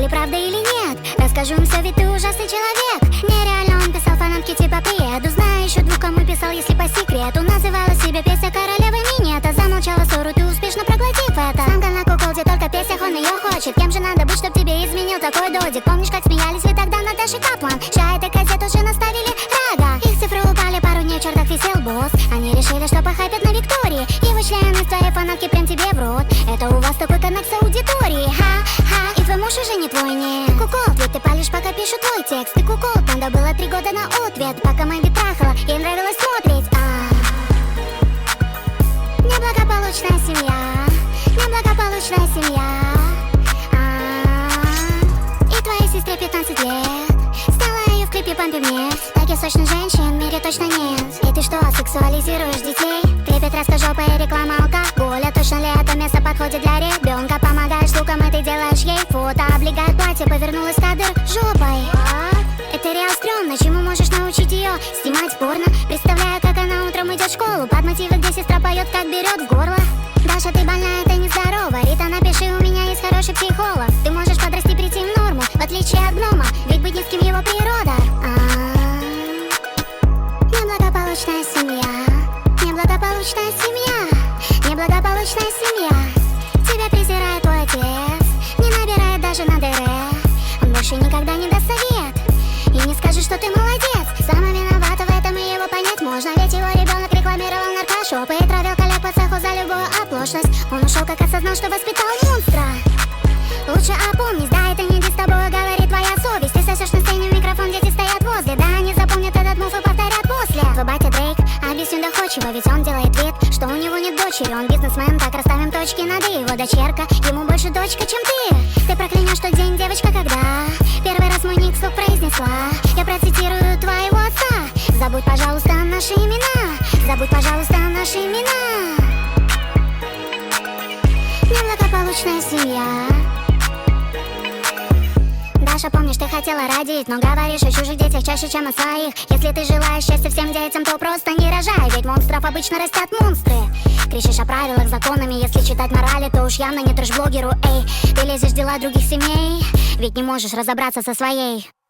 ли правда или нет. Расскажу им все, ведь ты ужасный человек. Нереально он писал фанатке типа «Приеду». Знаю еще двух, кому писал, если по секрету. Называла себя Песя королевой минета. Замолчала ссору, ты успешно проглотив это. Самка на куколде, только в песнях он ее хочет. Кем же надо быть, чтоб тебе изменил такой додик? Помнишь, как смеялись вы тогда над Дашей Каплан? Ща этой газету уже наставили рага. Их цифры упали, пару дней в чертах висел босс. Они решили, что похайпят на Виктории. Его члены в твоей фанатке прям тебе в рот. Это у вас такой коннект с аудиторией. Ха-ха, и твой муж уже не твой, не кукол. Ведь ты палишь, пока пишу твой текст. Ты кукол, надо было 3 года на ответ. Пока Мэгги трахала, ей нравилось смотреть. Неблагополучная семья, неблагополучная семья. И твоей сестре 15 лет. Стала ее в клипе «Помпи мне». Таких сочных женщин в мире точно нет. И ты что, сексуализируешь детей? В клипе краскожопая реклама алкоголя. Точно ли это место подходит для ребенка? Помогаешь звуком, и ты делаешь ей фото. Облегает платье, повернулась кадр жопой. Это реал стрёмно, чему можешь научить ее? Снимать порно, представляю, как она утром идет в школу. Под мотивы, где сестра поет, как берет в горло. Даша, ты больная, это нездорово. Рита, напиши, у меня есть хороший психолог. Ты можешь подрасти, прийти в норму, в отличие от гнома, ведь быть низким его природа. Неблагополучная семья, неблагополучная семья, неблагополучная семья. Тебя презирает твой отец, не набирает даже на ДР. Он больше никогда не даст совет и не скажет, что ты молодец. Сама виновата в этом, и его понять можно. Ведь его ребенок рекламировал наркошопы и травил коллег по цеху за любую оплошность. Он ушел, как осознал, что воспитал монстра. Лучше опомнись, да, это не с тобой говорит твоя совесть. Ты сосешь на сцене в микрофон, дети стоят возле. Да, они запомнят этот мув и повторят после. Твой батя Дрейк, объясню доходчиво, ведь он делает вид, что у него нет дочери. Он бизнесмен, так расставим точки над «и». Его дочерка, ему больше дочка, чем ты. Ты проклянешь тот день, девочка, когда первый раз мой ник вслух произнесла. Я процитирую твоего отца. Забудь, пожалуйста, наши имена. Забудь, пожалуйста, наши имена. Неблагополучная семья. Даша, помнишь, ты хотела родить, но говоришь о чужих детях чаще, чем о своих. Если ты желаешь счастья всем детям, то просто не рожай, ведь монстров обычно растят монстры. Кричишь о правилах, законами, если читать морали, то уж явно не трэш-блогеру, эй. Ты лезешь в дела других семей, ведь не можешь разобраться со своей.